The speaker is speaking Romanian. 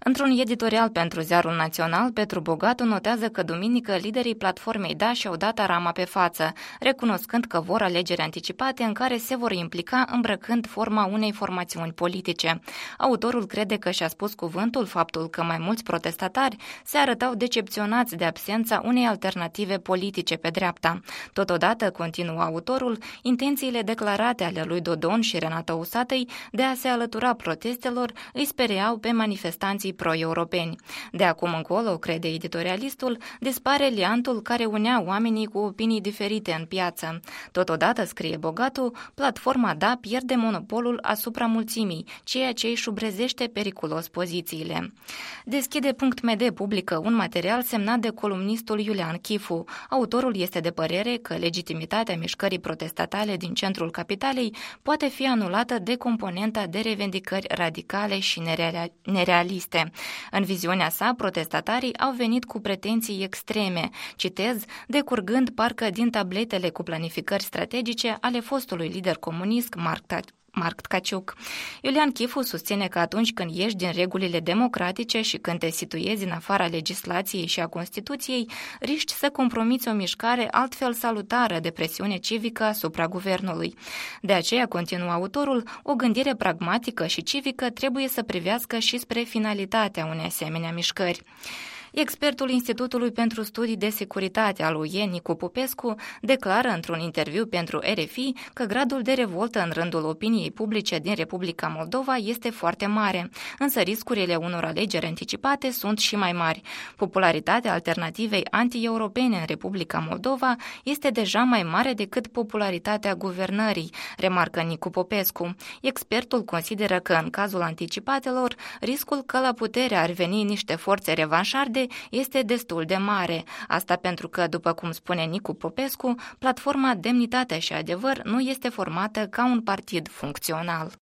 Într-un editorial pentru Ziarul Național, Petru Bogatu notează că duminică liderii platformei DA și-au dat arama pe față, recunoscând că vor alegeri anticipate în care se vor implica îmbrăcând forma unei formațiuni politice. Autorul crede că și-a spus cuvântul faptul că mai mulți protestatari se arătau decepționați de absența unei alternative politice pe dreapta. Totodată, continuă autorul, intențiile declarate ale lui Dodon și Renata Usatăi de a se alătura protestelor îi spereau pe manifestanții pro-europeni. De acum încolo, crede editorialistul, dispare liantul care unea oamenii cu opinii diferite în piață. Totodată, scrie Bogatu, platforma DA pierde monopolul asupra mulțimii, ceea ce îi șubrezește periculos pozițiile. Deschide.md publică un material semnat de columnistul Iulian Chifu. Autorul este de părere că legitimitatea mișcării protestatale din centrul capitalei poate fi anulată de componenta de revendicări radicale și nerealiste. În viziunea sa, protestatarii au venit cu pretenții extreme, citez, decurgând parcă din tabletele cu planificări strategice ale fostului lider comunist Marc Tkaciuc. Iulian Chifu susține că atunci când ieși din regulile democratice și când te situezi în afara legislației și a Constituției, riști să compromiți o mișcare altfel salutară de presiune civică asupra guvernului. De aceea, continuă autorul, o gândire pragmatică și civică trebuie să privească și spre finalitatea unei asemenea mișcări. Expertul Institutului pentru Studii de Securitate al UE, Nicu Popescu, declară într-un interviu pentru RFI că gradul de revoltă în rândul opiniei publice din Republica Moldova este foarte mare, însă riscurile unor alegeri anticipate sunt și mai mari. Popularitatea alternativei anti-europene în Republica Moldova este deja mai mare decât popularitatea guvernării, remarcă Nicu Popescu. Expertul consideră că în cazul anticipatelor, riscul că la putere ar veni niște forțe revanșarde este destul de mare. Asta pentru că, după cum spune Nicu Popescu, platforma Demnitate și Adevăr nu este formată ca un partid funcțional.